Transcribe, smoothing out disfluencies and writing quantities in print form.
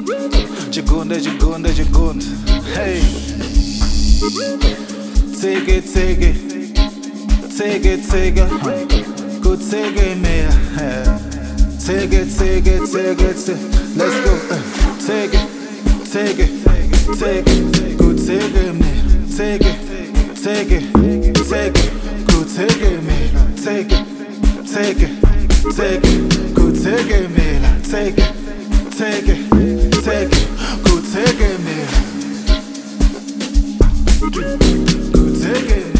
Chigunda, chigunda, chigunda. Hey. Take it, take it. Take it, take it. Go take it, man. Take it, take it, take it, take it. Let's go. Take it, take it, take it. Go take it, man. Take it, take it, take it. Go take it, man. Take it, take it, take it. Go take it, man. Take it, take it, take it. Go take it, man. Go take it, man.